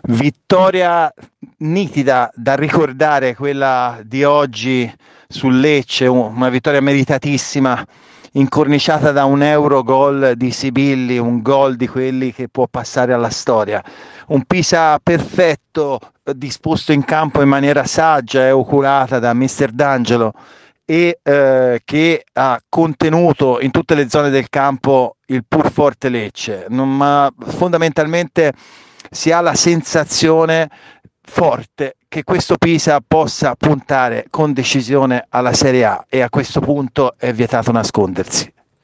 Vittoria nitida da ricordare quella di oggi sul Lecce, una vittoria meritatissima, incorniciata da un Eurogol di Sibilli, un gol di quelli che può passare alla storia. Un Pisa perfetto, disposto in campo in maniera saggia e oculata da Mister D'Angelo e che ha contenuto in tutte le zone del campo il pur forte Lecce, ma fondamentalmente si ha la sensazione forte che questo Pisa possa puntare con decisione alla Serie A e a questo punto è vietato nascondersi.